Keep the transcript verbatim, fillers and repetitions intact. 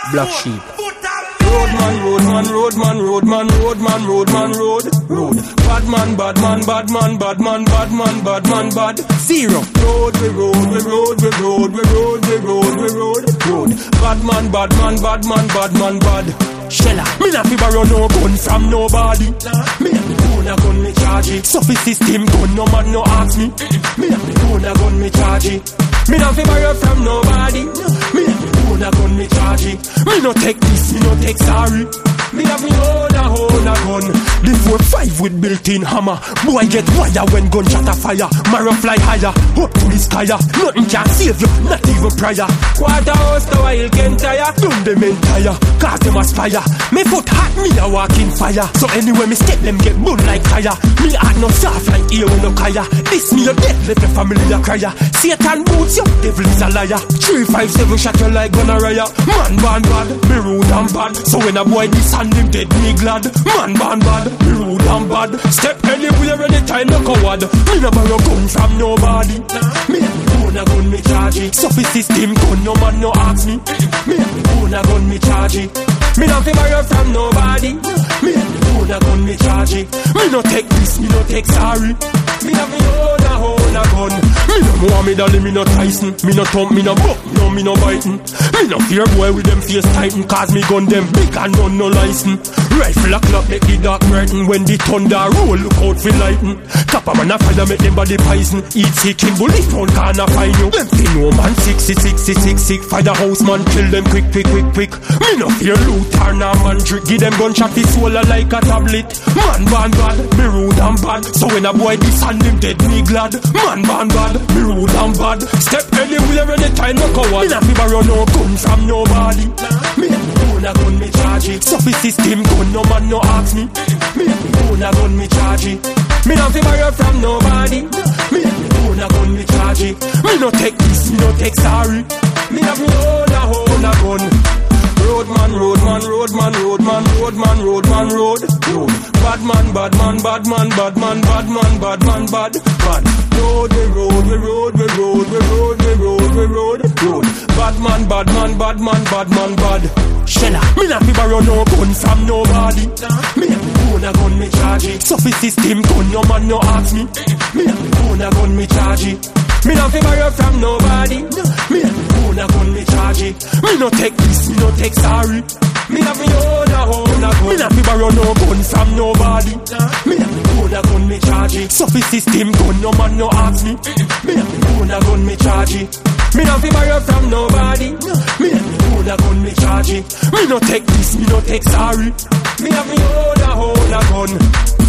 Black sheep. Roadman, roadman, roadman, roadman, roadman, roadman, road, road. Bad man, bad man, bad man, bad man, bad man, bad man, bad. Zero. Road, we road, we road, we road, we road, we road, we road, road. Bad man, bad man, bad man, bad man, bad. Shella, me not fi borrow no gun from nobody. Me have me own a gun, me charge it. Suffi system gun, no man no ask me. Me have me own a gun, me charge it. Me not fi borrow from nobody. Me have me own a gun, me charge it. Me no take this, me no take sorry. Me have me own a own a gun. The four five with built-in hammer. Boy get wire when gunshot a fire. Marrow fly higher, up to the sky. Nothing can save you, not even prior. Quarter house to while can tire. Done them entire, cause them aspire. Me foot hot, me a walk in fire. So anyway me step them get burn like fire. Me heart no soft like ear when no kaya. This me your death, let the family a crier. Satan boots you, devil is a liar. Three five seven shot you like gonorrhea. Man born bad, me rude and bad. So when a boy this and him dead, me glad. Man born bad, me rude and bad. Step anywhere anytime no coward. Me no borrow gun from nobody. Me have me own a gun, me charge it. Suffi system gun, no man no ask me. Me have me own a gun, me charge it. Me not fi borrow from nobody. Me have me own a gun, me charge it. Me no take this, me no take sorry. Me have me own a own a gun. Me no Muhammad Ali, me no Tyson. Me no thump, me no buck, no me no biting. Me no fear boy with them face tighten. Cause me gun them big and none no license. Rifle a clap make the dark brighten. When the thunder roll, look out for lighten. Copper man a fire make them body poison. Eat sick in bullet, one can't find you. Them fi no man sixty, sixty, six, six. Firehouse man kill them quick, quick, quick, quick. Me no fear loot or no man trick. Give them gunshot fi soul like a tablet. Man born bad, me rude and bad. So when a boy this and him dead, me glad. Man born bad, me rude and bad. Step anywhere anytime no coward. Me not fi borrow no gun from nobody. Me have me own a gun, me charge it. Suffi system gun, no man no ask me. Me have me own a gun, me charge it. Me not fi borrow from nobody. Me have me own a gun, me charge it. Me no take this, me no take sorry. Me have me own a own a gun. Roadman, roadman, roadman, roadman, roadman, roadman, road, road. Bad man, bad man, bad man, bad man, bad man, bad man, bad, bad. Road, we road, we road, we road, we road, we road, we road, road. Bad man, bad man, bad man, bad man, bad. Shella, me not fi borrow no gun from nobody. Me have me own a gun, me charge it. Suffi system gun, no man no ask me. Me have me own a gun, me charge it. Me not fi borrow from nobody. Me have me own a gun, me charge it. Me no take this, me no take sorry. Me have me own a own a gun. Me not fi borrow no gun from nobody. Me have me own a gun, me charge it. Suffi system gun, no man no ask me. Me have me own a gun, me charge it. Me not fi borrow from nobody. Me have me own a gun, me charge it. Me no take this, me no take sorry. Me have me own a own a gun.